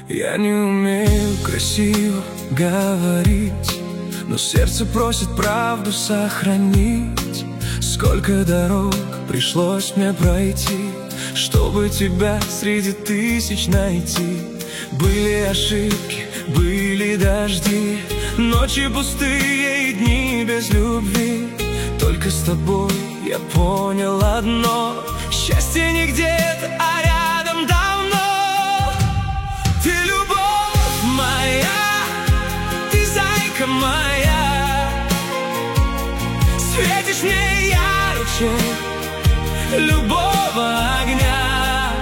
Я не умею красиво говорить, но сердце просит правду сохранить. Сколько дорог пришлось мне пройти, чтобы тебя среди тысяч найти. Были ошибки, были дожди, ночи пустые и дни без любви. Только с тобой я понял одно: счастье не где-то, а рядом давно. Ты любовь моя, ты зайка моя, светишь мне ярче любого огня.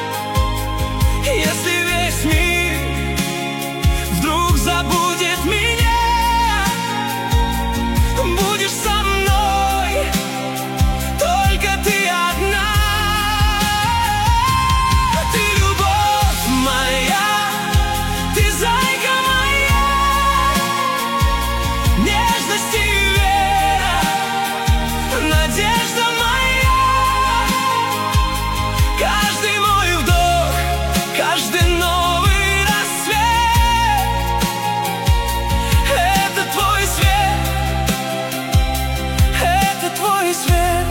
Если весь мир вдруг забудет меня, будешь со мной, только ты одна. Ты любовь моя, ты зайка моя, нежность и вера, надежда моя. Каждый мой вдох, каждый новый рассвет — это твой свет, это твой свет.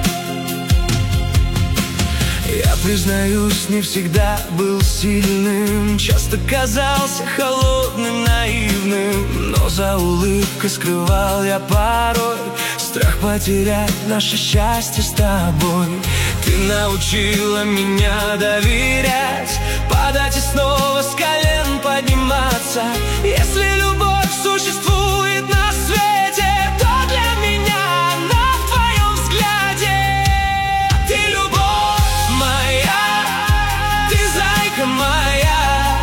Я признаюсь, не всегда был сильным, часто казался холодным, наивным, но за улыбкой скрывал я порой страх потерять наше счастье с тобой. Ты научила меня доверять, падать и снова с колен подниматься. Если любовь существует на свете, то для меня она в твоем взгляде. Ты любовь моя, ты зайка моя,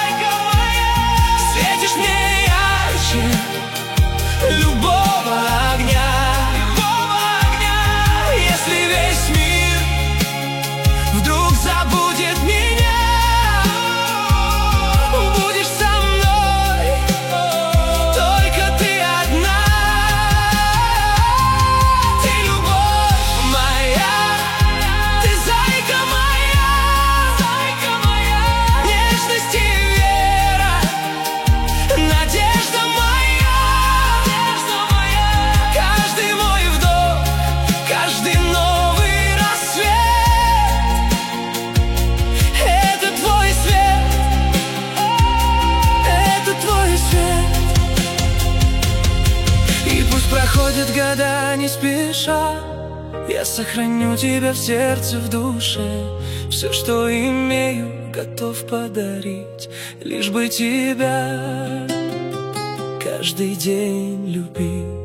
светишь мне ярче любого огня. Если весь мир вдруг забудет меня, будешь со мной, только ты одна. Ты любовь моя, ты зайка моя, нежность и вера, надежда моя. Каждый мой вдох, каждый новый рассвет — это твой свет, это твой свет. И пусть проходят года не спеша, я сохраню тебя в сердце, в душе. Все, что имею, готов подарить, лишь бы тебя каждый день любить.